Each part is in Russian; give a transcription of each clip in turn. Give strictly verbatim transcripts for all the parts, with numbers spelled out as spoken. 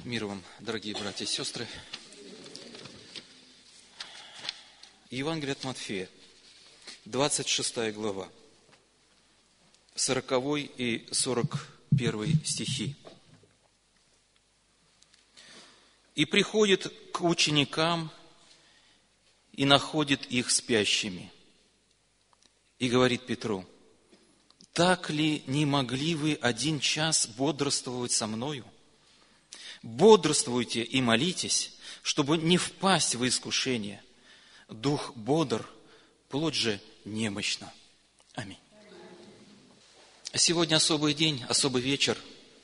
Мир вам, дорогие братья и сестры. Евангелие от Матфея, двадцать шестая глава, сороковой и сорок первый стихи. «И приходит к ученикам, и находит их спящими, и говорит Петру: так ли не могли вы один час бодрствовать со мною? Бодрствуйте и молитесь, чтобы не впасть в искушение. Дух бодр, плоть же немощна». Аминь. Сегодня особый день, особый вечер.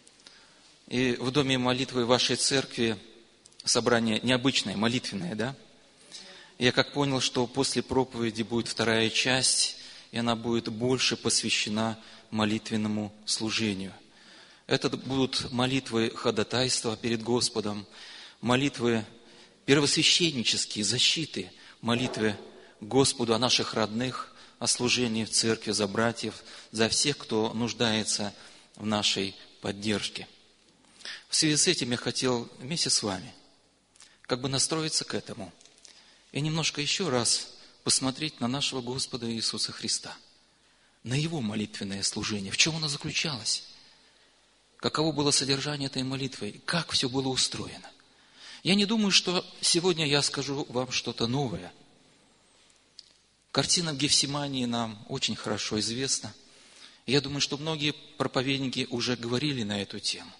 И в доме молитвы вашей церкви собрание необычное, молитвенное, да? Я как понял, что после проповеди будет вторая часть, и она будет больше посвящена молитвенному служению. Это будут молитвы ходатайства перед Господом, молитвы первосвященнические, защиты, молитвы Господу о наших родных, о служении в церкви, за братьев, за всех, кто нуждается в нашей поддержке. В связи с этим я хотел вместе с вами как бы настроиться к этому и немножко еще раз посмотреть на нашего Господа Иисуса Христа, на Его молитвенное служение, в чем оно заключалось, каково было содержание этой молитвы, как все было устроено. Я не думаю, что сегодня я скажу вам что-то новое. Картина в Гефсимании нам очень хорошо известна. Я думаю, что многие проповедники уже говорили на эту тему.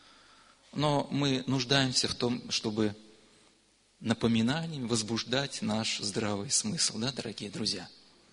Но мы нуждаемся в том, чтобы напоминанием возбуждать наш здравый смысл, да, дорогие друзья?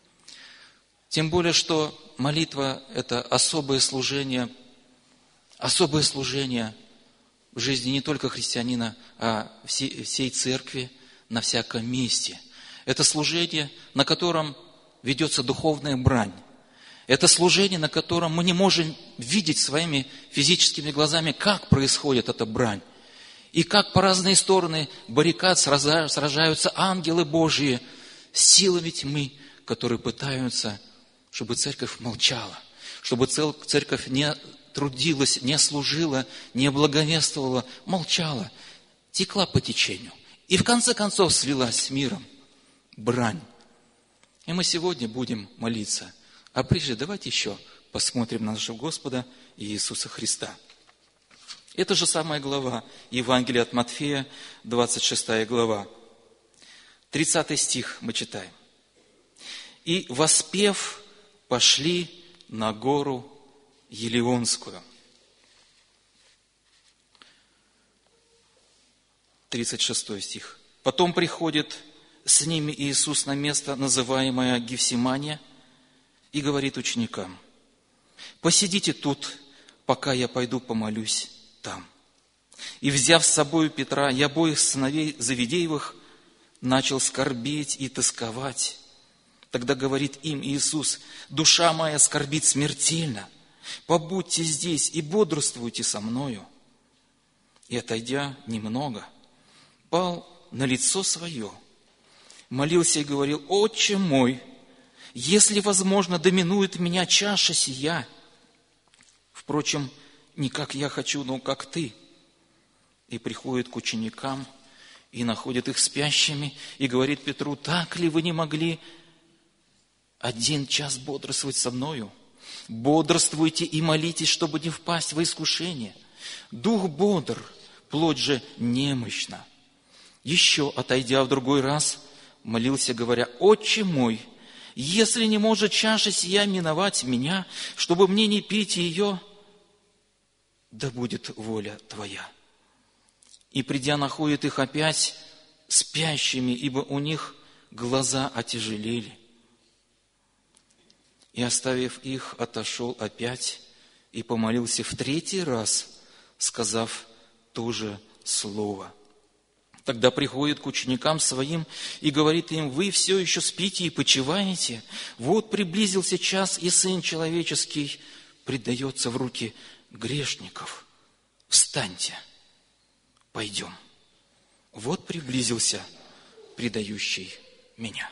Тем более, что молитва – это особое служение, особое служение в жизни не только христианина, а всей, всей церкви на всяком месте. Это служение, на котором ведется духовная брань. Это служение, на котором мы не можем видеть своими физическими глазами, как происходит эта брань. И как по разные стороны баррикад сражаются ангелы Божьи с силами тьмы, которые пытаются, чтобы церковь молчала, чтобы церковь не трудилась, не служила, не благовествовала, молчала, текла по течению. И в конце концов свелась с миром брань. И мы сегодня будем молиться. А прежде давайте еще посмотрим на нашего Господа Иисуса Христа. Это же самая глава Евангелия от Матфея, двадцать шестая глава. тридцатый стих мы читаем. «И, воспев, пошли на гору Елеонскую». тридцать шестой стих. «Потом приходит с ними Иисус на место, называемое Гефсимания, и говорит ученикам: посидите тут, пока я пойду помолюсь там. И, взяв с собою Петра и обоих сыновей Завидеевых, начал скорбеть и тосковать. Тогда говорит им Иисус: душа моя скорбит смертельно, побудьте здесь и бодрствуйте со мною. И, отойдя немного, пал на лицо свое, молился и говорил: Отче мой, если возможно, доминует меня чаша сия. Впрочем, не как я хочу, но как ты. И приходит к ученикам, и находит их спящими, и говорит Петру: так ли вы не могли один час бодрствовать со мною? Бодрствуйте и молитесь, чтобы не впасть в искушение. Дух бодр, плоть же немощна. Еще, отойдя в другой раз, молился, говоря: Отче мой, если не может чаша сия миновать меня, чтобы мне не пить ее, да будет воля Твоя. И, придя, находит их опять спящими, ибо у них глаза отяжелели. И, оставив их, отошел опять и помолился в третий раз, сказав то же слово. Тогда приходит к ученикам своим и говорит им: вы все еще спите и почиваете? Вот приблизился час, и Сын Человеческий предается в руки грешников. Встаньте, пойдем. Вот приблизился предающий меня.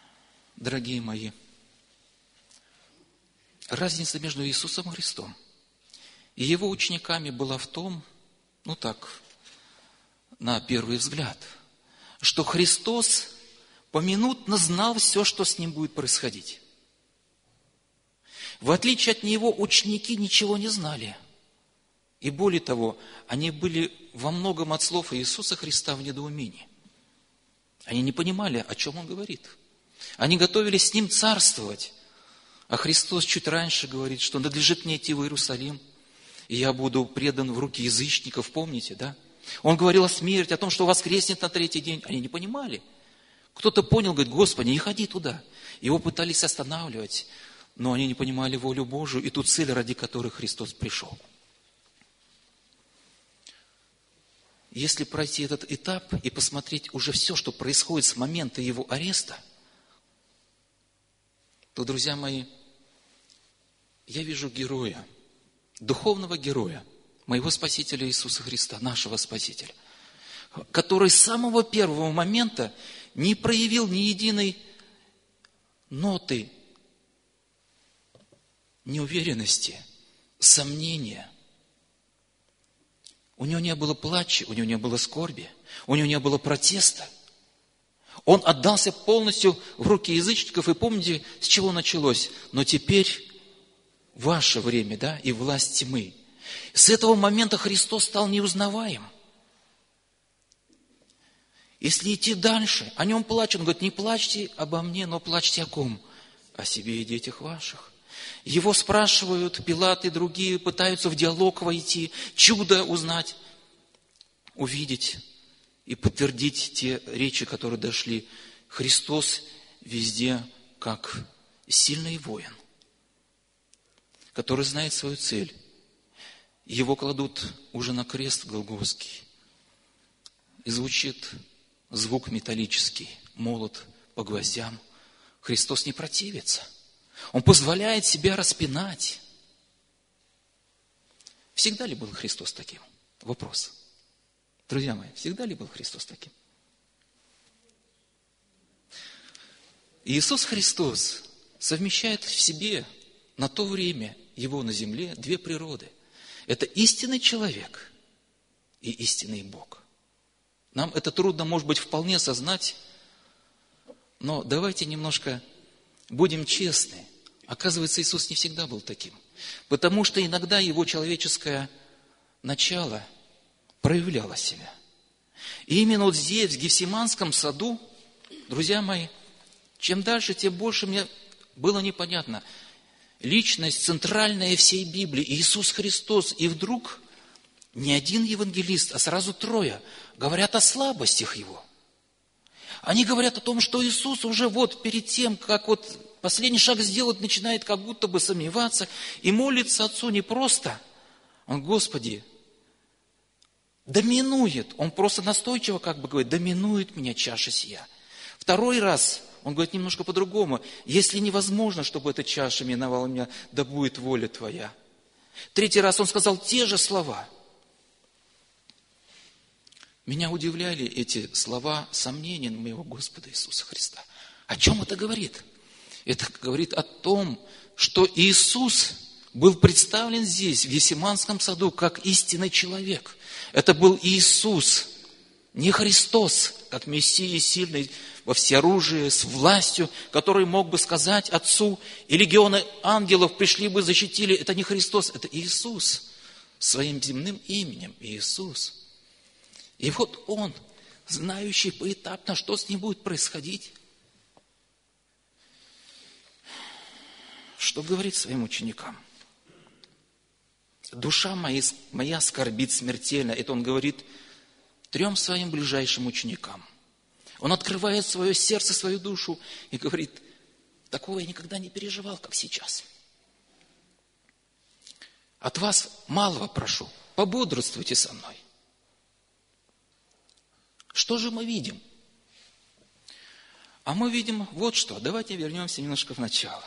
Дорогие мои, разница между Иисусом Христом И его учениками было в том, ну так, на первый взгляд, что Христос поминутно знал все, что с ним будет происходить. В отличие от него, ученики ничего не знали. И более того, они были во многом от слов Иисуса Христа в недоумении. Они не понимали, о чем Он говорит. Они готовились с Ним царствовать. А Христос чуть раньше говорит, что надлежит мне идти в Иерусалим, и я буду предан в руки язычников, помните, да? Он говорил о смерти, о том, что воскреснет на третий день. Они не понимали. Кто-то понял, говорит: Господи, не ходи туда. Его пытались останавливать, но они не понимали волю Божию и ту цель, ради которой Христос пришел. Если пройти этот этап и посмотреть уже все, что происходит с момента его ареста, то, друзья мои, я вижу героя, духовного героя, моего Спасителя Иисуса Христа, нашего Спасителя, который с самого первого момента не проявил ни единой ноты неуверенности, сомнения. У него не было плача, у него не было скорби, у него не было протеста. Он отдался полностью в руки язычников, и помните, с чего началось? Но теперь ваше время, да, и власть тьмы. С этого момента Христос стал неузнаваем. Если идти дальше, о нем плачут, он говорит: не плачьте обо мне, но плачьте о ком? О себе и детях ваших. Его спрашивают Пилат и другие, пытаются в диалог войти, чудо узнать, увидеть и подтвердить те речи, которые дошли. Христос везде как сильный воин, который знает свою цель. Его кладут уже на крест Голгофский. И звучит звук металлический, молот по гвоздям. Христос не противится. Он позволяет себя распинать. Всегда ли был Христос таким? Вопрос. Друзья мои, всегда ли был Христос таким? Иисус Христос совмещает в себе на то время Его на земле две природы. Это истинный человек и истинный Бог. Нам это трудно, может быть, вполне осознать, но давайте немножко будем честны. Оказывается, Иисус не всегда был таким. Потому что иногда Его человеческое начало проявляло себя. И именно вот здесь, в Гефсиманском саду, друзья мои, чем дальше, тем больше мне было непонятно. Личность центральная всей Библии, Иисус Христос. И вдруг не один евангелист, а сразу трое говорят о слабостях Его. Они говорят о том, что Иисус уже вот перед тем, как вот последний шаг сделать, начинает как будто бы сомневаться и молится Отцу не просто. Он: Господи, доминует. Он просто настойчиво как бы говорит: доминует меня чаша сия. Второй раз он говорит немножко по-другому: если невозможно, чтобы эта чаша миновала меня, да будет воля Твоя. Третий раз он сказал те же слова. Меня удивляли эти слова сомнения моего Господа Иисуса Христа. О чем это говорит? Это говорит о том, что Иисус был представлен здесь, в Гефсиманском саду, как истинный человек. Это был Иисус, не Христос, как Мессия сильный во всеоружии, с властью, который мог бы сказать Отцу, и легионы ангелов пришли бы, защитили. Это не Христос, это Иисус, своим земным именем Иисус. И вот Он, знающий поэтапно, что с Ним будет происходить, что говорит своим ученикам? Душа моя, моя скорбит смертельно. Это Он говорит трем своим ближайшим ученикам. Он открывает свое сердце, свою душу и говорит: такого я никогда не переживал, как сейчас. От вас малого прошу, пободрствуйте со мной. Что же мы видим? А мы видим вот что. Давайте вернемся немножко в начало.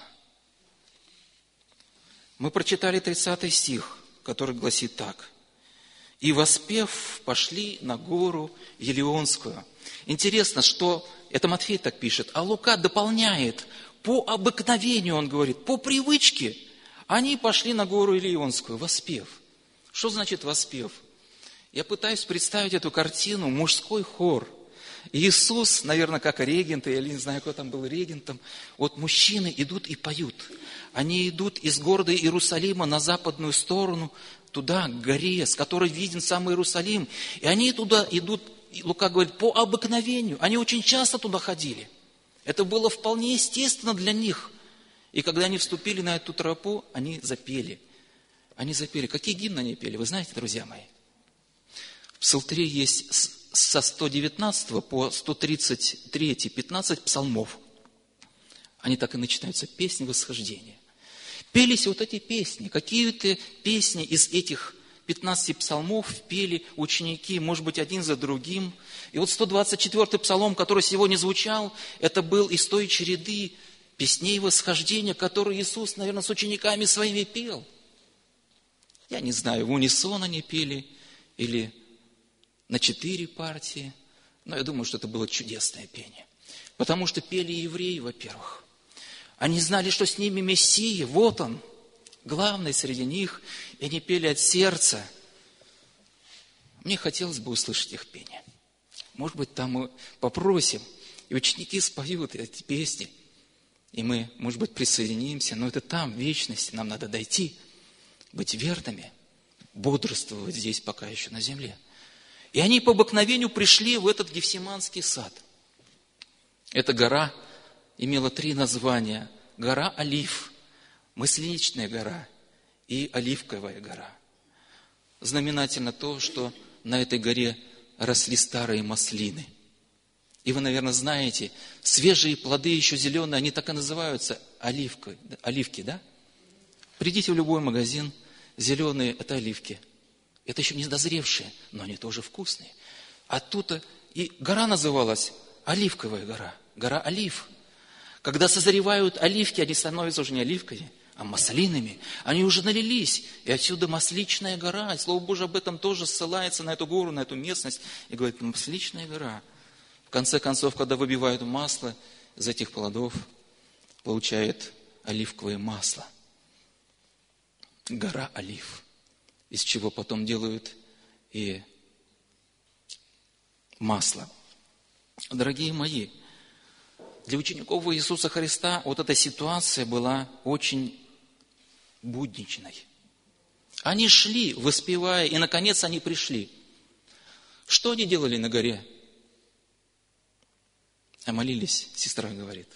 Мы прочитали тридцатый стих, который гласит так. «И воспев, пошли на гору Елеонскую». Интересно, что это Матфей так пишет, а Лука дополняет. По обыкновению, он говорит, по привычке, они пошли на гору Елеонскую, воспев. Что значит воспев? Я пытаюсь представить эту картину, мужской хор. Иисус, наверное, как регент, я не знаю, кто там был регентом, вот мужчины идут и поют. Они идут из города Иерусалима на западную сторону, туда, к горе, с которой виден сам Иерусалим. И они туда идут, Лука говорит, по обыкновению. Они очень часто туда ходили. Это было вполне естественно для них. И когда они вступили на эту тропу, они запели. Они запели. Какие гимны они пели? Вы знаете, друзья мои? В Псалтире есть со сто девятнадцатого по сто тридцать три пятнадцать псалмов. Они так и начинаются. Песни восхождения. Пелись вот эти песни. Какие-то песни из этих пятнадцати псалмов пели ученики, может быть, один за другим. И вот сто двадцать четвёртый псалом, который сегодня звучал, это был из той череды песней восхождения, которые Иисус, наверное, с учениками своими пел. Я не знаю, в унисон они пели или на четыре партии, но я думаю, что это было чудесное пение. Потому что пели евреи, во-первых. Они знали, что с ними Мессия, вот он, главный среди них, и они пели от сердца. Мне хотелось бы услышать их пение. Может быть, там мы попросим, и ученики споют эти песни, и мы, может быть, присоединимся, но это там, в вечности, нам надо дойти, быть верными, бодрствовать здесь пока еще на земле. И они по обыкновению пришли в этот Гефсиманский сад. Эта гора имела три названия. Гора Олив, Масленичная гора и Оливковая гора. Знаменательно то, что на этой горе росли старые маслины. И вы, наверное, знаете, свежие плоды, еще зеленые, они так и называются оливкой, оливки, да? Придите в любой магазин, зеленые – это оливки. Это еще не дозревшие, но они тоже вкусные. А тут и гора называлась Оливковая гора, гора Олив. Когда созревают оливки, они становятся уже не оливками, а маслинами. Они уже налились, и отсюда Масличная гора. И Слово Божие об этом тоже ссылается на эту гору, на эту местность. И говорит, Масличная гора. В конце концов, когда выбивают масло из этих плодов, получает оливковое масло. Гора Олив, из чего потом делают и масло. Дорогие мои, для учеников Иисуса Христа вот эта ситуация была очень будничной. Они шли, воспевая, и, наконец, они пришли. Что они делали на горе? А молились, сестра говорит.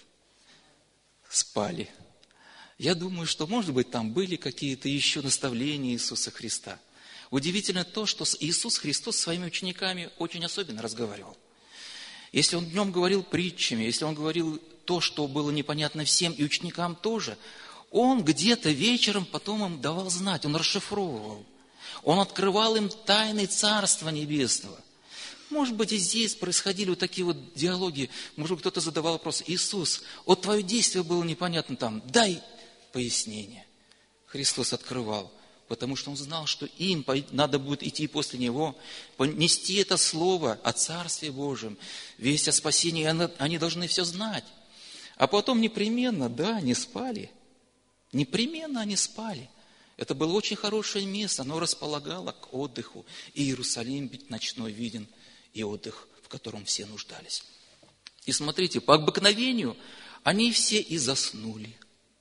Спали. Я думаю, что, может быть, там были какие-то еще наставления Иисуса Христа. Удивительно то, что Иисус Христос с своими учениками очень особенно разговаривал. Если Он днем говорил притчами, если Он говорил то, что было непонятно всем, и ученикам тоже, Он где-то вечером потом им давал знать, Он расшифровывал. Он открывал им тайны Царства Небесного. Может быть, и здесь происходили вот такие вот диалоги. Может быть, кто-то задавал вопрос, Иисус, вот твое действие было непонятно там, дай пояснение. Христос открывал, потому что Он знал, что им надо будет идти после Него, понести это слово о Царстве Божьем, весть о спасении, они должны все знать. А потом непременно, да, они спали. Непременно они спали. Это было очень хорошее место, оно располагало к отдыху. И Иерусалим ведь ночной виден, и отдых, в котором все нуждались. И смотрите, по обыкновению они все и заснули.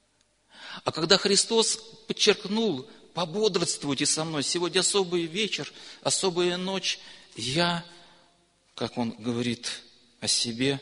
А когда Христос подчеркнул, пободрствуйте со мной, сегодня особый вечер, особая ночь, я, как Он говорит о себе,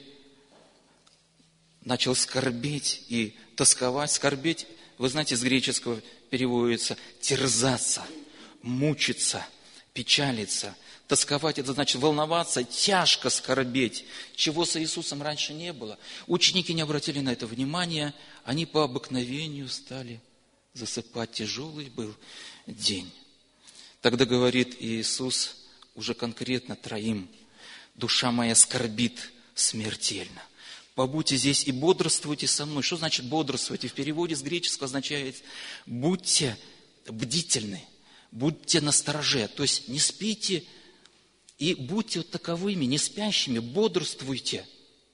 начал скорбеть и тосковать. Скорбеть, вы знаете, с греческого переводится терзаться, мучиться, печалиться. Тосковать – это значит волноваться, тяжко скорбеть, чего с Иисусом раньше не было. Ученики не обратили на это внимания, они по обыкновению стали засыпать. Тяжелый был день. Тогда говорит Иисус уже конкретно троим: душа моя скорбит смертельно. Побудьте здесь и бодрствуйте со мной. Что значит бодрствуйте? В переводе с греческого означает будьте бдительны, будьте настороже. То есть не спите и будьте вот таковыми, не спящими, бодрствуйте.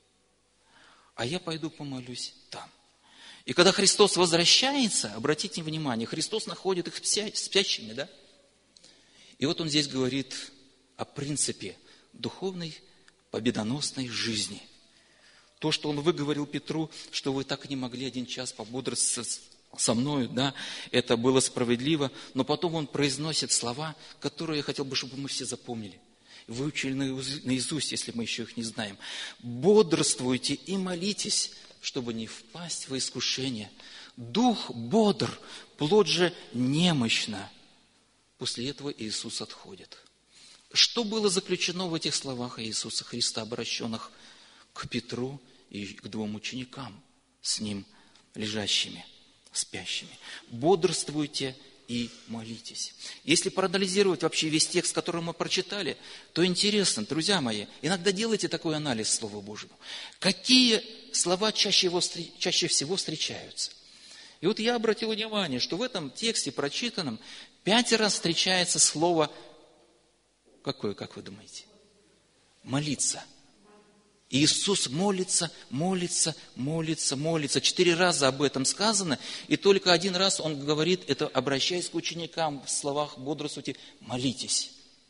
А я пойду помолюсь там. И когда Христос возвращается, обратите внимание, Христос находит их спящими, да? И вот он здесь говорит о принципе духовной победоносной жизни. То, что он выговорил Петру, что вы так и не могли один час пободрствовать со мною, да, это было справедливо, но потом он произносит слова, которые я хотел бы, чтобы мы все запомнили, выучили наизусть, если мы еще их не знаем. Бодрствуйте и молитесь, чтобы не впасть во искушение. Дух бодр, плоть же немощна. После этого Иисус отходит. Что было заключено в этих словах Иисуса Христа, обращенных к Петру и к двум ученикам, с ним лежащими, спящими? Бодрствуйте и молитесь. Если проанализировать вообще весь текст, который мы прочитали, то интересно, друзья мои, иногда делайте такой анализ Слова Божьего. Какие слова чаще, его, чаще всего встречаются? И вот я обратил внимание, что в этом тексте прочитанном пять раз встречается слово, какое, как вы думаете? Молиться. Иисус молится, молится, молится, молится. Четыре раза об этом сказано, и только один раз Он говорит, это обращаясь к ученикам в словах «бодрствуйте», «молитесь».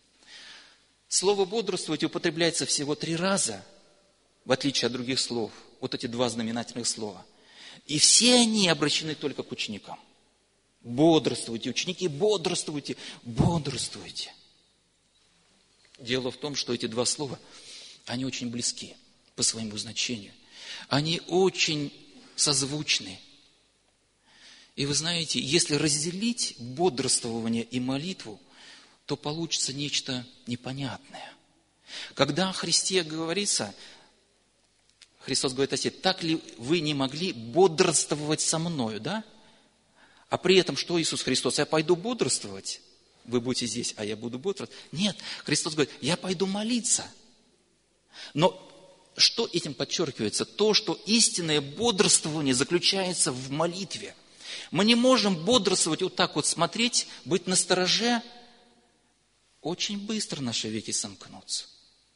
Слово «бодрствуйте» употребляется всего три раза, в отличие от других слов. Вот эти два знаменательных слова. И все они обращены только к ученикам. Бодрствуйте, ученики, бодрствуйте, бодрствуйте. Дело в том, что эти два слова, они очень близки по своему значению. Они очень созвучны. И вы знаете, если разделить бодрствование и молитву, то получится нечто непонятное. Когда о Христе говорится, Христос говорит о себе, так ли вы не могли бодрствовать со мною, да? А при этом, что Иисус Христос? Я пойду бодрствовать, вы будете здесь, а я буду бодрствовать. Нет, Христос говорит, я пойду молиться. Но что этим подчеркивается? То, что истинное бодрствование заключается в молитве. Мы не можем бодрствовать вот так вот смотреть, быть настороже. Очень быстро наши веки сомкнутся.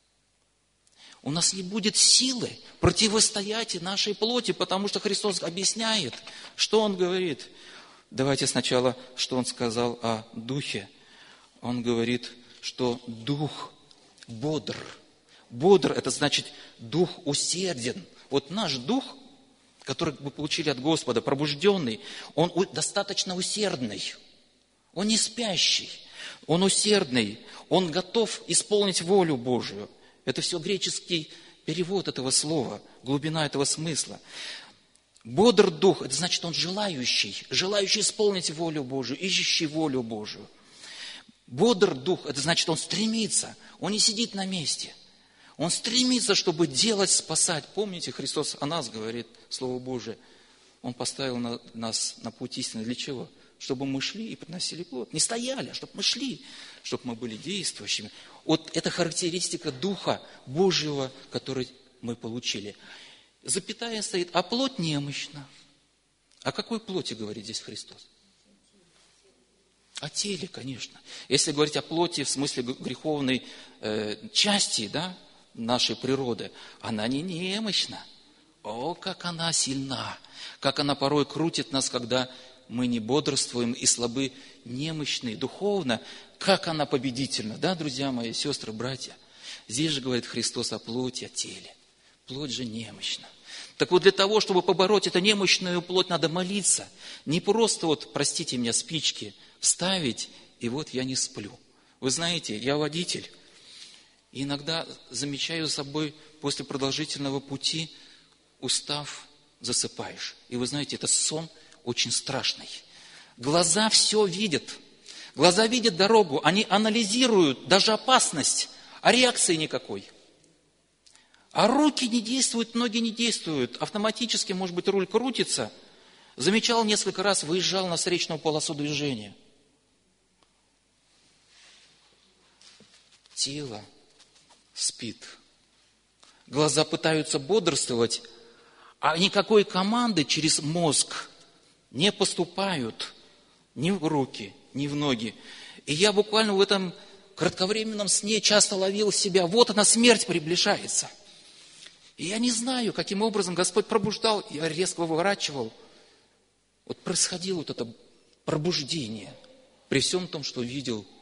У нас не будет силы противостоять нашей плоти, потому что Христос объясняет, что Он говорит. Давайте сначала, что Он сказал о Духе. Он говорит, что Дух бодр. Бодр – это значит Дух усерден. Вот наш Дух, который мы получили от Господа, пробужденный, он достаточно усердный. Он не спящий, он усердный, он готов исполнить волю Божию. Это все греческий перевод этого слова, глубина этого смысла. Бодр дух, это значит, он желающий, желающий исполнить волю Божию, ищущий волю Божию. Бодр дух, это значит, он стремится, он не сидит на месте. Он стремится, чтобы делать, спасать. Помните, Христос о нас говорит, Слово Божие. Он поставил на, нас на путь истины. Для чего? Чтобы мы шли и приносили плод. Не стояли, а чтобы мы шли, чтобы мы были действующими. Вот это характеристика Духа Божьего, который мы получили. Запятая стоит, а плоть немощна. О какой плоти говорит здесь Христос? О теле, конечно. Если говорить о плоти в смысле греховной э, части, да, нашей природы, она не немощна. О, как она сильна, как она порой крутит нас, когда мы не бодрствуем и слабы, немощны духовно, как она победительна, да, друзья мои, сестры, братья? Здесь же говорит Христос о плоти, о теле. Плоть же немощна. Так вот, для того, чтобы побороть эту немощную плоть, надо молиться. Не просто вот, простите меня, спички вставить, и вот я не сплю. Вы знаете, я водитель, и иногда замечаю за собой после продолжительного пути, устав, засыпаешь. И вы знаете, это сон очень страшный. Глаза все видят. Глаза видят дорогу, они анализируют даже опасность, а реакции никакой. А руки не действуют, ноги не действуют. Автоматически, может быть, руль крутится. Замечал несколько раз, выезжал на встречную полосу движения. Тело спит. Глаза пытаются бодрствовать, а никакой команды через мозг не поступают ни в руки, ни в ноги. И я буквально в этом кратковременном сне часто ловил себя. Вот она, смерть приближается. И я не знаю, каким образом Господь пробуждал, я резко выворачивал. Вот происходило вот это пробуждение при всем том, что видел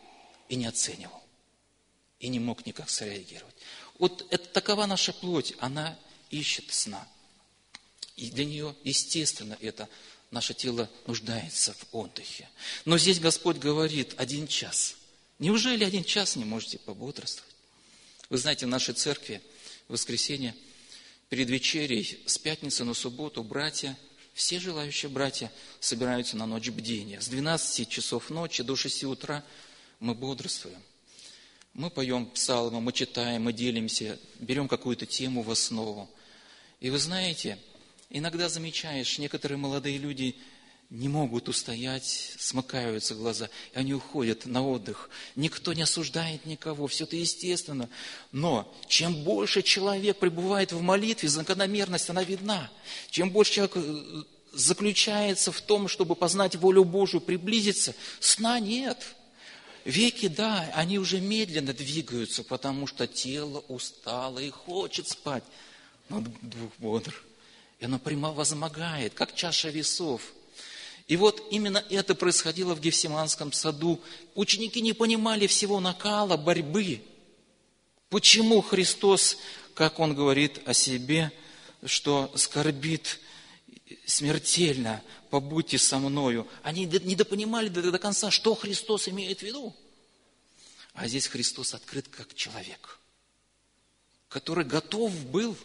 и не оценивал, и не мог никак среагировать. Вот это, такова наша плоть, она ищет сна. И для нее, естественно, это наше тело нуждается в отдыхе. Но здесь Господь говорит, один час. Неужели один час не можете пободрствовать? Вы знаете, в нашей церкви в воскресенье перед вечерей с пятницы на субботу братья, все желающие братья собираются на ночь бдения. С двенадцати часов ночи до шести утра мы бодрствуем. Мы поем псалмы, мы читаем, мы делимся, берем какую-то тему в основу. И вы знаете, иногда замечаешь, некоторые молодые люди не могут устоять, смыкаются глаза, и они уходят на отдых. Никто не осуждает никого, все это естественно. Но чем больше человек пребывает в молитве, закономерность, она видна. Чем больше человек заключается в том, чтобы познать волю Божию, приблизиться, сна нет. Веки, да, они уже медленно двигаются, потому что тело устало и хочет спать. Но дух бодр. И оно превозмогает, как чаша весов. И вот именно это происходило в Гефсиманском саду. Ученики не понимали всего накала борьбы. Почему Христос, как Он говорит о себе, что скорбит смертельно, побудьте со мною. Они недопонимали до, до конца, что Христос имеет в виду. А здесь Христос открыт как человек, который готов был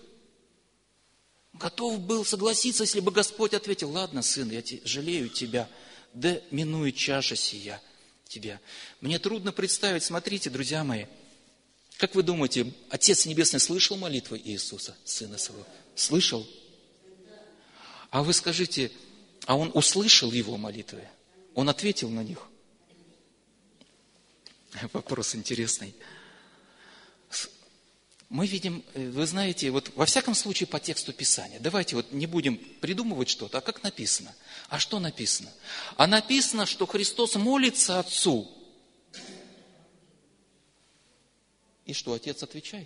Готов был согласиться, если бы Господь ответил, ладно, сын, я те, жалею тебя, да минует чаша сия тебя. Мне трудно представить, смотрите, друзья мои, как вы думаете, Отец Небесный слышал молитвы Иисуса, Сына Своего? Слышал? А вы скажите, а Он услышал Его молитвы? Он ответил на них? Вопрос интересный. Мы видим, вы знаете, вот во всяком случае по тексту Писания. Давайте вот не будем придумывать что-то, а как написано. А что написано? А написано, что Христос молится Отцу. И что Отец отвечает?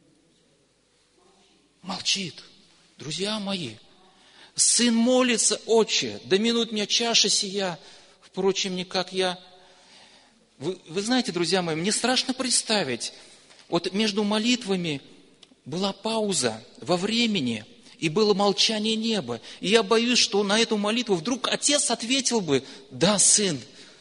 Молчит. Друзья мои, Сын молится, Отче, да минут мне чаша сия, впрочем, не как я. Вы, вы знаете, друзья мои, мне страшно представить, вот между молитвами была пауза во времени, и было молчание неба. И я боюсь, что на эту молитву вдруг Отец ответил бы, да, Сын,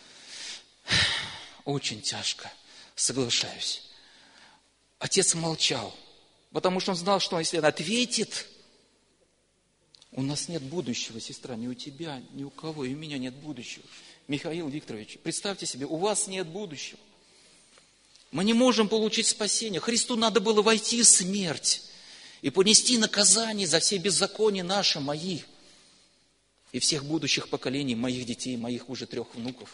очень тяжко, соглашаюсь. Отец молчал, потому что он знал, что если он ответит, у нас нет будущего, сестра, ни у тебя, ни у кого, и у меня нет будущего. Михаил Викторович, представьте себе, у вас нет будущего. Мы не можем получить спасение. Христу надо было войти в смерть и понести наказание за все беззакония наши, мои, и всех будущих поколений, моих детей, моих уже трех внуков.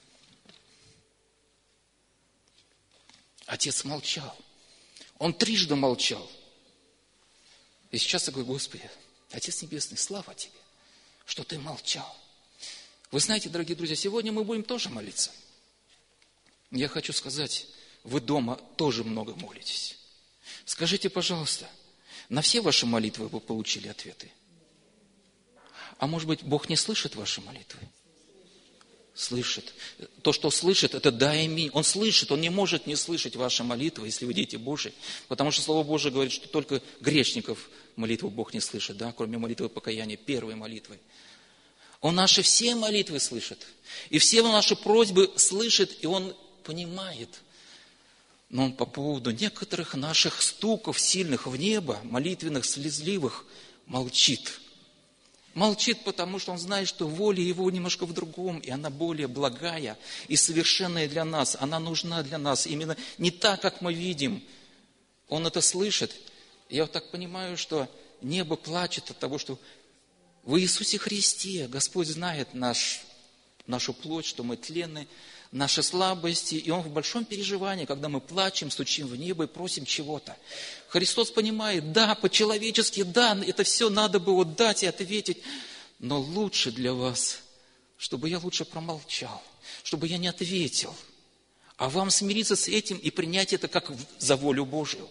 Отец молчал. Он трижды молчал. И сейчас я говорю, Господи, Отец Небесный, слава Тебе, что Ты молчал. Вы знаете, дорогие друзья, сегодня мы будем тоже молиться. Я хочу сказать, вы дома тоже много молитесь. Скажите, пожалуйста, на все ваши молитвы вы получили ответы? А может быть, Бог не слышит ваши молитвы? Слышит. То, что слышит, это да и аминь. Он слышит, Он не может не слышать ваши молитвы, если вы дети Божии. Потому что Слово Божие говорит, что только грешников молитву Бог не слышит, да, кроме молитвы покаяния, первой молитвы. Он наши все молитвы слышит. И все наши просьбы слышит, и Он понимает. Но Он по поводу некоторых наших стуков сильных в небо, молитвенных, слезливых, молчит. Молчит, потому что Он знает, что воля Его немножко в другом, и она более благая и совершенная для нас. Она нужна для нас именно не так, как мы видим. Он это слышит. Я вот так понимаю, что небо плачет от того, что в Иисусе Христе Господь знает наш, нашу плоть, что мы тленны, наши слабости, и Он в большом переживании, когда мы плачем, стучим в небо и просим чего-то. Христос понимает, да, по-человечески, да, это все надо было дать и ответить, но лучше для вас, чтобы я лучше промолчал, чтобы я не ответил, а вам смириться с этим и принять это как за волю Божию.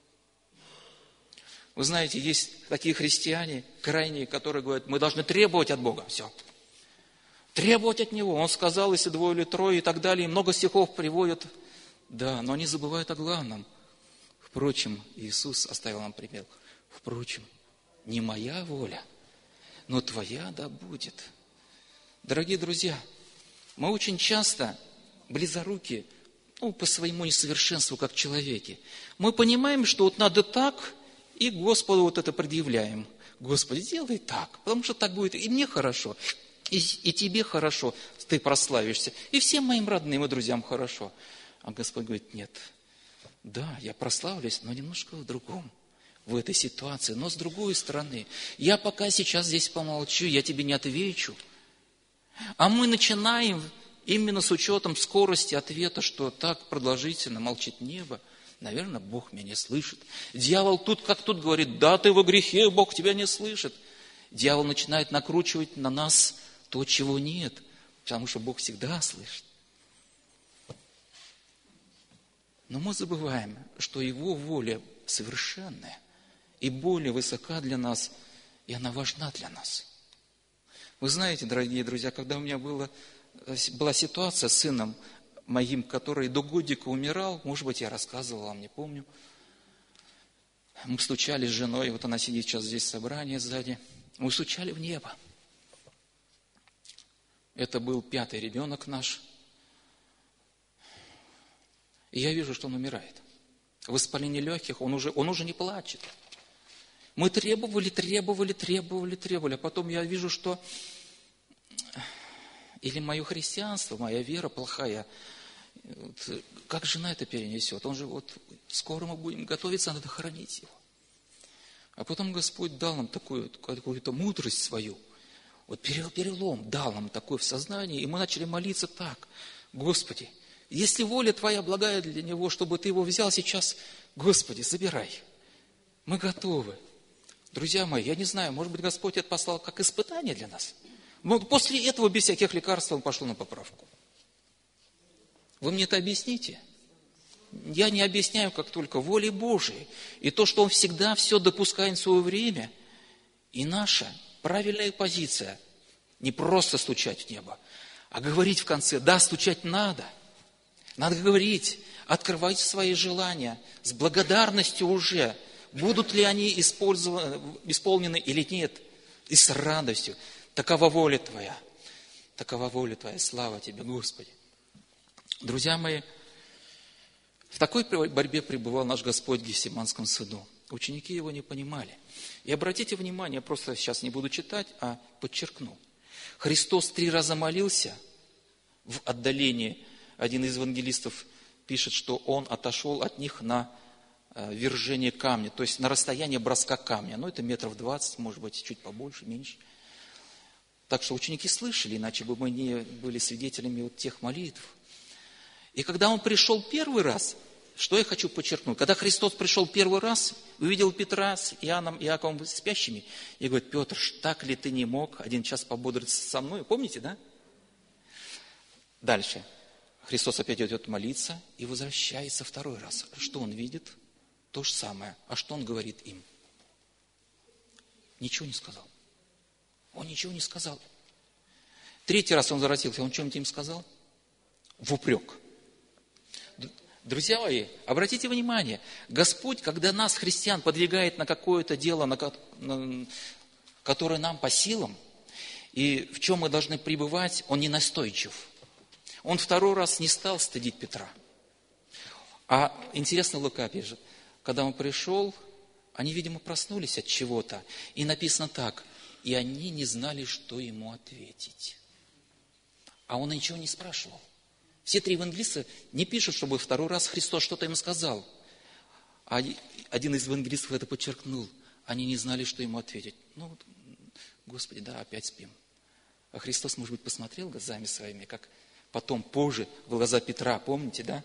Вы знаете, есть такие христиане крайние, которые говорят, мы должны требовать от Бога, все. Требовать от Него. Он сказал, если двое или трое и так далее. И много стихов приводят. Да, но они забывают о главном. Впрочем, Иисус оставил нам пример. Впрочем, не моя воля, но твоя да будет. Дорогие друзья, мы очень часто близоруки, ну, по своему несовершенству, как человеки. Мы понимаем, что вот надо так, и Господу вот это предъявляем. Господи, делай так, потому что так будет и мне хорошо, и, и тебе хорошо, ты прославишься, и всем моим родным и друзьям хорошо. А Господь говорит, нет, да, я прославлюсь, но немножко в другом, в этой ситуации, но с другой стороны. Я пока сейчас здесь помолчу, я тебе не отвечу. А мы начинаем именно с учетом скорости ответа, что так продолжительно молчит небо. Наверное, Бог меня не слышит. Дьявол тут как тут говорит, да, ты во грехе, Бог тебя не слышит. Дьявол начинает накручивать на нас то, чего нет, потому что Бог всегда слышит. Но мы забываем, что Его воля совершенная и более высока для нас, и она важна для нас. Вы знаете, дорогие друзья, когда у меня было, была ситуация с сыном моим, который до годика умирал, может быть, я рассказывал вам, не помню. Мы стучали с женой, вот она сидит сейчас здесь в собрании сзади, мы стучали в небо. Это был пятый ребенок наш. И я вижу, что он умирает. Воспаление легких, он уже, он уже не плачет. Мы требовали, требовали, требовали, требовали. А потом я вижу, что или мое христианство, моя вера плохая. Вот, как жена это перенесет? Он же вот, скоро мы будем готовиться, надо хоронить его. А потом Господь дал нам такую, какую-то мудрость свою. Вот перелом дал нам такое в сознании. И мы начали молиться так. Господи, если воля Твоя благая для него, чтобы Ты его взял сейчас, Господи, забирай. Мы готовы. Друзья мои, я не знаю, может быть, Господь это послал как испытание для нас. Но после этого, без всяких лекарств, он пошел на поправку. Вы мне это объясните? Я не объясняю, как только волей Божией. И то, что Он всегда все допускает в свое время. И наша правильная позиция не просто стучать в небо, а говорить в конце, да, стучать надо. Надо говорить, открывать свои желания с благодарностью уже. Будут ли они исполнены или нет, и с радостью. Такова воля Твоя, такова воля Твоя, слава Тебе, Господи. Друзья мои, в такой борьбе пребывал наш Господь в Гефсиманском саду. Ученики Его не понимали. И обратите внимание, я просто сейчас не буду читать, а подчеркну. Христос три раза молился в отдалении. Один из евангелистов пишет, что Он отошел от них на вержение камня, то есть на расстояние броска камня. Ну, это метров двадцать, может быть, чуть побольше, меньше. Так что ученики слышали, иначе бы мы не были свидетелями вот тех молитв. И когда Он пришел первый раз, что я хочу подчеркнуть? Когда Христос пришел первый раз, увидел Петра с Иоанном и Иаковом спящими, и говорит, Петр, так ли ты не мог один час пободриться со мной? Помните, да? Дальше. Христос опять идет молиться и возвращается второй раз. Что Он видит? То же самое. А что Он говорит им? Ничего не сказал. Он ничего не сказал. Третий раз Он возвратился, Он что-нибудь им сказал? В упрек. Друзья мои, обратите внимание, Господь, когда нас, христиан, подвигает на какое-то дело, на, на, которое нам по силам, и в чем мы должны пребывать, Он не настойчив. Он второй раз не стал стыдить Петра. А интересно, Лука пишет, когда он пришел, они, видимо, проснулись от чего-то. И написано так, и они не знали, что ему ответить. А он ничего не спрашивал. Все три евангелиста не пишут, чтобы второй раз Христос что-то им сказал. А один из евангелистов это подчеркнул. Они не знали, что ему ответить. Ну, Господи, да, опять спим. А Христос, может быть, посмотрел глазами своими, как потом, позже, в глаза Петра, помните, да?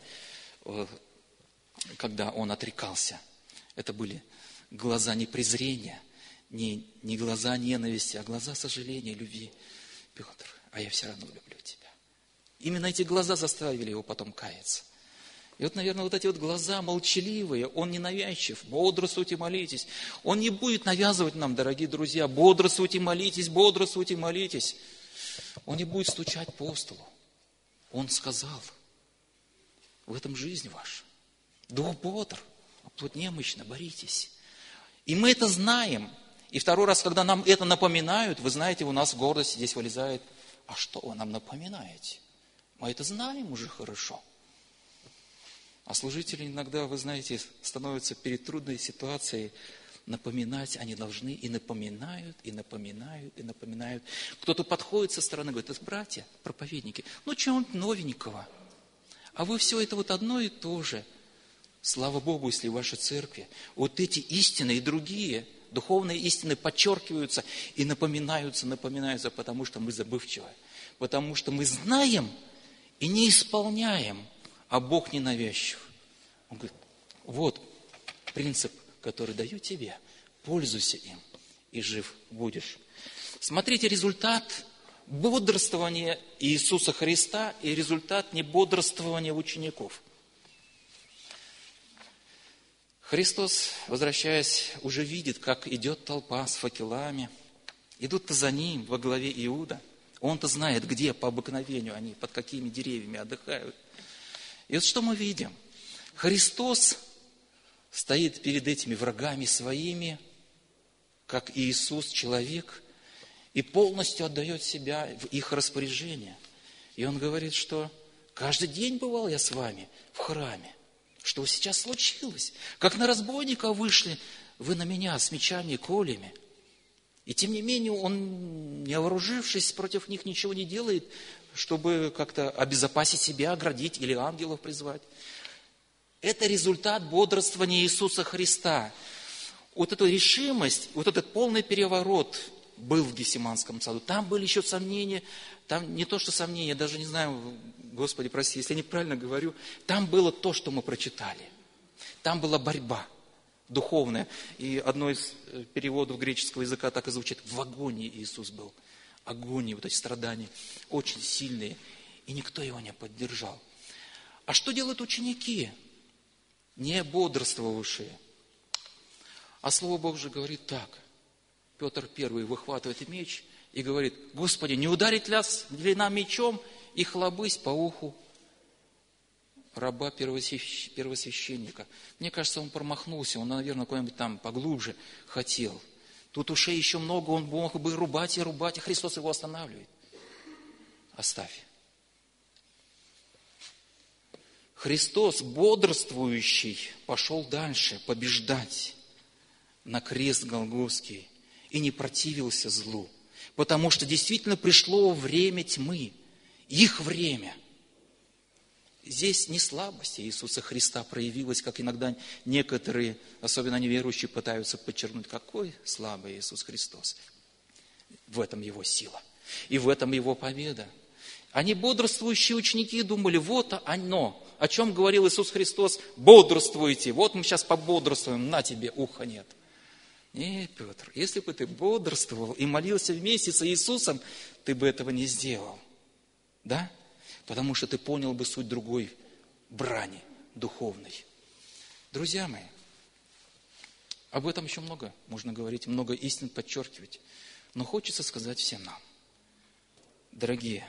Когда он отрекался. Это были глаза не презрения, не, не глаза ненависти, а глаза сожаления, любви. Петр, а я все равно люблю тебя. Именно эти глаза заставили его потом каяться. И вот, наверное, вот эти вот глаза молчаливые, он не навязчив, бодрствуйте, молитесь. Он не будет навязывать нам, дорогие друзья, бодрствуйте, молитесь, бодрствуйте, молитесь. Он не будет стучать по столу. Он сказал. В этом жизнь ваша. Дух бодр, а плоть немощна, боритесь. И мы это знаем. И второй раз, когда нам это напоминают, вы знаете, у нас гордость здесь вылезает. А что вы нам напоминаете? Мы это знаем уже хорошо. А служители иногда, вы знаете, становятся перед трудной ситуацией. Напоминать они должны, и напоминают, и напоминают, и напоминают. Кто-то подходит со стороны, говорит: это братья, проповедники, ну чего-нибудь новенького. А вы все это вот одно и то же. Слава Богу, если в вашей церкви вот эти истины и другие духовные истины подчеркиваются и напоминаются, напоминаются, потому что мы забывчивы. Потому что мы знаем и не исполняем, а Бог ненавязчив. Он говорит: вот принцип, который даю тебе, пользуйся им, и жив будешь. Смотрите результат бодрствования Иисуса Христа и результат небодрствования учеников. Христос, возвращаясь, уже видит, как идет толпа с факелами. Идут-то за ним во главе Иуда. Он-то знает, где по обыкновению они, под какими деревьями отдыхают. И вот что мы видим? Христос стоит перед этими врагами своими, как Иисус, человек, и полностью отдает себя в их распоряжение. И Он говорит, что каждый день бывал я с вами в храме. Что сейчас случилось? Как на разбойника вышли вы на меня с мечами и колями. И тем не менее, он, не вооружившись, против них ничего не делает, чтобы как-то обезопасить себя, оградить или ангелов призвать. Это результат бодрствования Иисуса Христа. Вот эту решимость, вот этот полный переворот был в Гефсиманском саду. Там были еще сомнения, там не то, что сомнения, даже не знаю, Господи, прости, если я неправильно говорю, там было то, что мы прочитали. Там была борьба духовная. И одно из переводов греческого языка так и звучит: в агонии Иисус был. Агонии, вот эти страдания, очень сильные. И никто его не поддержал. А что делают ученики, не бодрствовавшие? А Слово Божие говорит так. Петр первый выхватывает меч и говорит: Господи, не ударить ли нам мечом и хлобысь по уху раба первосвященника? Мне кажется, он промахнулся, он, наверное, куда-нибудь там поглубже хотел. Тут ушей еще много, он мог бы рубать и рубать, и Христос его останавливает. Оставь. Христос, бодрствующий, пошел дальше побеждать на крест Голгофский и не противился злу, потому что действительно пришло время тьмы, их время. Здесь не слабость Иисуса Христа проявилась, как иногда некоторые, особенно неверующие, пытаются подчеркнуть, какой слабый Иисус Христос. В этом Его сила, и в этом Его победа. Они, бодрствующие ученики, думали: вот оно, о чем говорил Иисус Христос: бодрствуйте, вот мы сейчас пободрствуем, на тебе уха нет. Не, Петр, если бы ты бодрствовал и молился вместе с Иисусом, ты бы этого не сделал. Да? Потому что ты понял бы суть другой брани духовной. Друзья мои, об этом еще много можно говорить, много истин подчеркивать. Но хочется сказать всем нам: дорогие,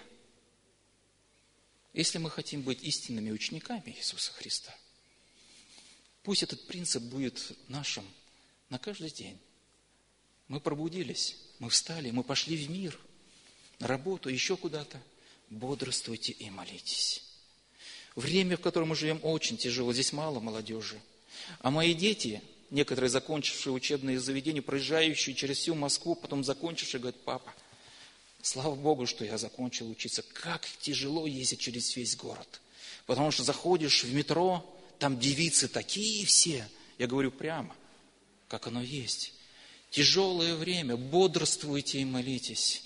если мы хотим быть истинными учениками Иисуса Христа, пусть этот принцип будет нашим на каждый день. Мы пробудились, мы встали, мы пошли в мир, на работу, еще куда-то. Бодрствуйте и молитесь. Время, в котором мы живем, очень тяжело. Здесь мало молодежи. А мои дети, некоторые закончившие учебные заведения, проезжающие через всю Москву, потом закончившие, говорят: папа, слава Богу, что я закончил учиться. Как тяжело ездить через весь город. Потому что заходишь в метро, там девицы такие все. Я говорю прямо, как оно есть. Тяжелое время, бодрствуйте и молитесь.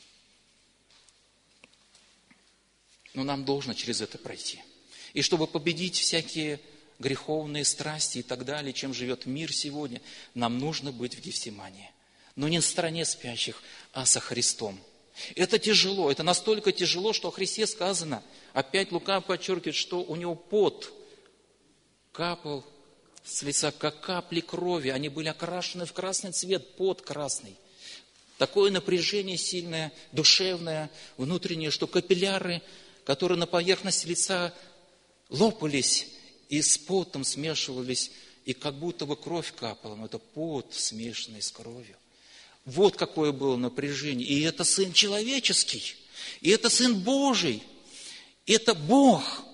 Но нам должно через это пройти. И чтобы победить всякие греховные страсти и так далее, чем живет мир сегодня, нам нужно быть в Гефсимании. Но не на стороне спящих, а со Христом. Это тяжело, это настолько тяжело, что о Христе сказано. Опять Лука подчеркивает, что у него пот капал с лица, как капли крови. Они были окрашены в красный цвет, пот красный. Такое напряжение сильное, душевное, внутреннее, что капилляры, которые на поверхности лица лопались и с потом смешивались, и как будто бы кровь капала, но это пот, смешанный с кровью. Вот какое было напряжение. И это Сын человеческий, и это Сын Божий, это Бог.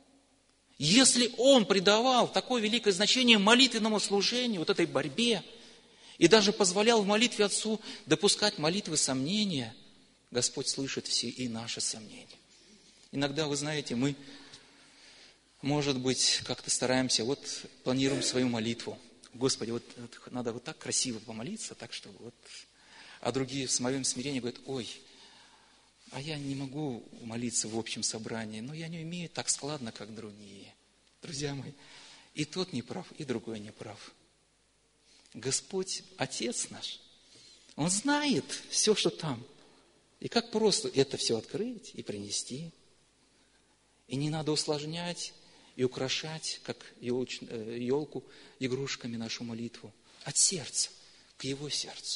Если Он придавал такое великое значение молитвенному служению, вот этой борьбе, и даже позволял в молитве Отцу допускать молитвы сомнения, Господь слышит все и наши сомнения. Иногда, вы знаете, мы, может быть, как-то стараемся, вот планируем свою молитву. Господи, вот надо вот так красиво помолиться, так что вот... А другие в моем смирении говорят, ой, а я не могу молиться в общем собрании, но я не умею так складно, как другие. Друзья мои, и тот не прав, и другой не прав. Господь, Отец наш, Он знает все, что там. И как просто это все открыть и принести. И не надо усложнять и украшать, как елку, игрушками нашу молитву. От сердца к Его сердцу.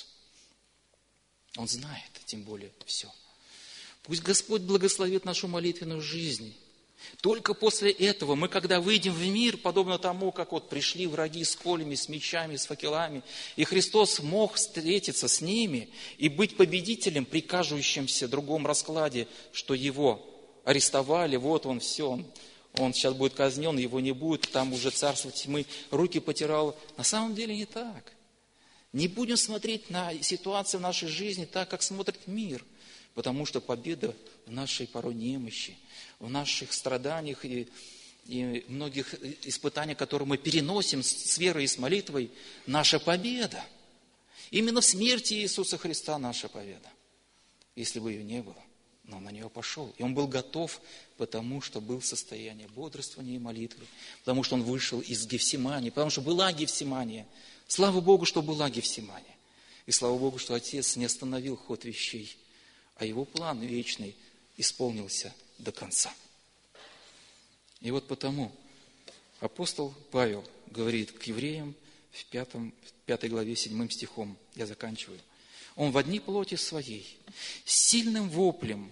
Он знает, тем более, все. Пусть Господь благословит нашу молитвенную жизнь. Только после этого мы, когда выйдем в мир, подобно тому, как вот пришли враги с колями, с мечами, с факелами, и Христос мог встретиться с ними и быть победителем при кажущемся другом раскладе, что Его арестовали, вот Он все, Он, он сейчас будет казнен, Его не будет, там уже царство тьмы, руки потирал. На самом деле не так. Не будем смотреть на ситуацию в нашей жизни так, как смотрит мир, потому что победа в нашей порой немощи, в наших страданиях и, и многих испытаниях, которые мы переносим с верой и с молитвой, наша победа. Именно в смерти Иисуса Христа наша победа. Если бы ее не было, но он на нее пошел. И он был готов, потому что был в состоянии бодрствования и молитвы, потому что он вышел из Гефсимании, потому что была Гефсимания. Слава Богу, что была Гефсимания. И слава Богу, что Отец не остановил ход вещей, а Его план вечный исполнился до конца. И вот потому апостол Павел говорит к евреям в, пятом, в пятой главе седьмым стихом, я заканчиваю. Он в одни плоти своей, с сильным воплем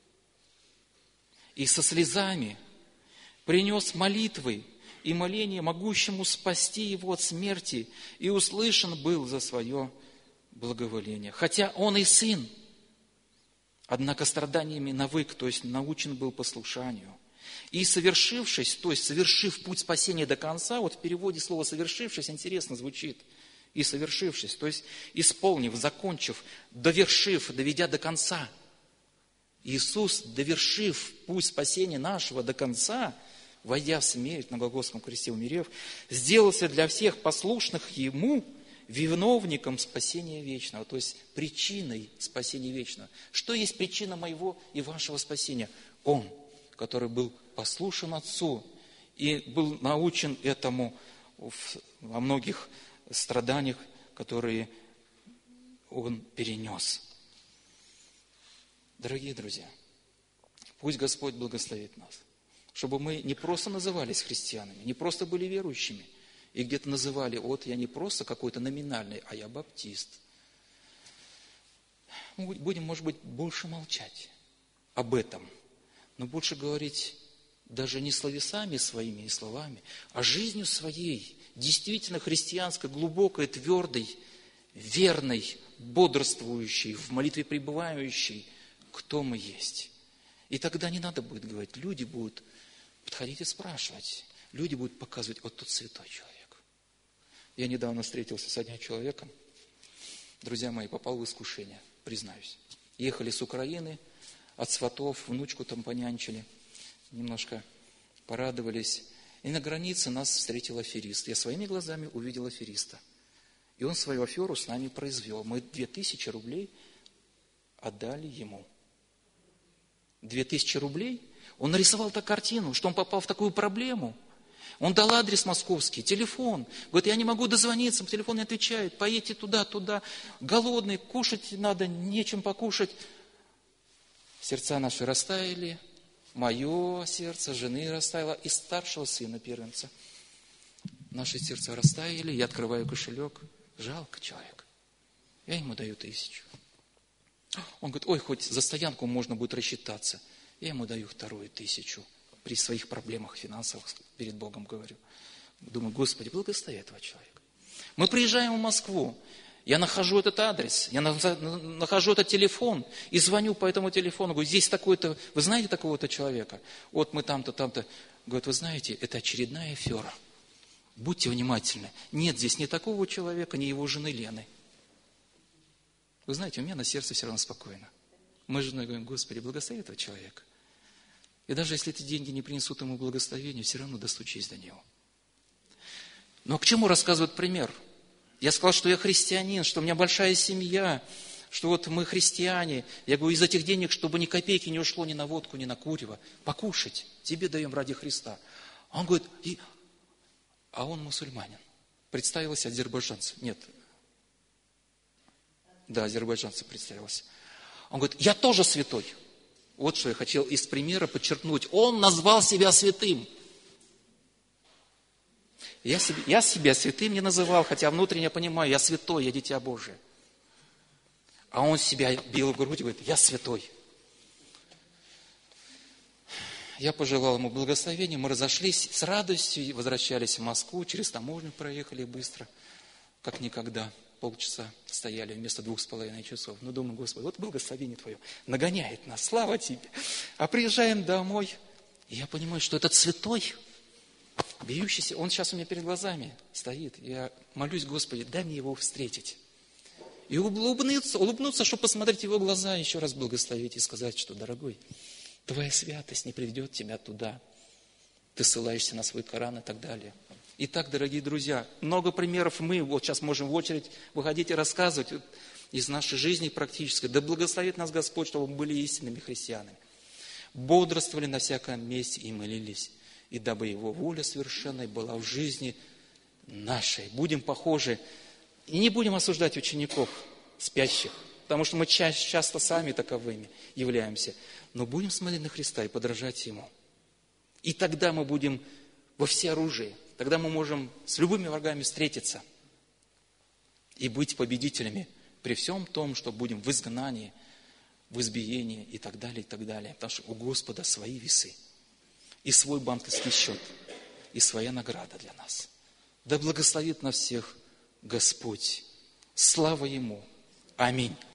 и со слезами принес молитвы и моление могущему спасти его от смерти, и услышан был за свое благоволение. Хотя он и сын, однако страданиями навык, то есть научен был послушанию. И совершившись, то есть совершив путь спасения до конца, вот в переводе слова «совершившись» интересно звучит. И совершившись, то есть исполнив, закончив, довершив, доведя до конца. Иисус, довершив путь спасения нашего до конца, войдя в смерть на Голгофском кресте умерев, сделался для всех послушных Ему виновником спасения вечного, то есть причиной спасения вечного. Что есть причина моего и вашего спасения? Он, который был послушен Отцу и был научен этому во многих страданиях, которые Он перенес. Дорогие друзья, пусть Господь благословит нас, чтобы мы не просто назывались христианами, не просто были верующими, и где-то называли, вот я не просто какой-то номинальный, а я баптист. Мы будем, может быть, больше молчать об этом, но больше говорить даже не словесами своими и словами, а жизнью своей, действительно христианской, глубокой, твердой, верной, бодрствующей, в молитве пребывающей, кто мы есть. И тогда не надо будет говорить, люди будут подходить и спрашивать, люди будут показывать, вот тот святой человек. Я недавно встретился с одним человеком, друзья мои, попал в искушение, признаюсь. Ехали с Украины, от сватов, внучку там понянчили, немножко порадовались. И на границе нас встретил аферист. Я своими глазами увидел афериста. И он свою аферу с нами произвел. Мы две тысячи рублей отдали ему. Две тысячи рублей? Он нарисовал так картину, что он попал в такую проблему. Он дал адрес московский, телефон. Говорит, я не могу дозвониться, телефон не отвечает. Поедьте туда, туда. Голодный, кушать надо, нечем покушать. Сердца наши растаяли. Мое сердце, жены растаяло, и старшего сына первенца. Наши сердца растаяли, я открываю кошелек. Жалко человека. Я ему даю тысячу. Он говорит, ой, хоть за стоянку можно будет рассчитаться. Я ему даю вторую тысячу. при своих проблемах финансовых перед Богом говорю. Думаю, Господи, благослови этого человека. Мы приезжаем в Москву, я нахожу этот адрес, я нахожу этот телефон и звоню по этому телефону, говорю, здесь такой-то, вы знаете такого-то человека? Вот мы там-то, там-то. Говорят, вы знаете, это очередная афера. Будьте внимательны. Нет здесь ни такого человека, ни его жены Лены. Вы знаете, у меня на сердце все равно спокойно. Мы с женой говорим, Господи, благослови этого человека. И даже если эти деньги не принесут ему благословения, все равно достучись до него. Но к чему рассказывает пример? Я сказал, что я христианин, что у меня большая семья, что вот мы христиане. Я говорю, из этих денег, чтобы ни копейки не ушло ни на водку, ни на курево. Покушать тебе даем ради Христа. А он говорит, и... а он мусульманин. Представился азербайджанцем. Нет. Да, азербайджанцем представился. Он говорит, я тоже святой. Вот что я хотел из примера подчеркнуть. Он назвал себя святым. Я себя, я себя святым не называл, хотя внутренне понимаю, я святой, я дитя Божие. А он себя бил в грудь и говорит, я святой. Я пожелал ему благословения, мы разошлись с радостью, возвращались в Москву, через таможню проехали быстро, как никогда. Полчаса стояли вместо двух с половиной часов. Ну, думаю, Господи, вот благословение Твое нагоняет нас, слава Тебе. А приезжаем домой, и я понимаю, что этот святой, бьющийся, он сейчас у меня перед глазами стоит. Я молюсь, Господи, дай мне его встретить. И улыбнуться, улыбнуться, чтобы посмотреть в его глаза, еще раз благословить и сказать, что, дорогой, Твоя святость не приведет тебя туда. Ты ссылаешься на свой Коран и так далее. Итак, дорогие друзья, много примеров мы вот сейчас можем в очередь выходить и рассказывать из нашей жизни практической. Да благословит нас Господь, чтобы мы были истинными христианами. Бодрствовали на всяком месте и молились. И дабы Его воля совершенной была в жизни нашей. Будем похожи и не будем осуждать учеников спящих, потому что мы ча- часто сами таковыми являемся. Но будем смотреть на Христа и подражать Ему. И тогда мы будем во всеоружии. Тогда мы можем с любыми врагами встретиться и быть победителями при всем том, что будем в изгнании, в избиении и так далее, и так далее. Потому что у Господа свои весы, и свой банковский счет, и своя награда для нас. Да благословит нас всех Господь. Слава Ему. Аминь.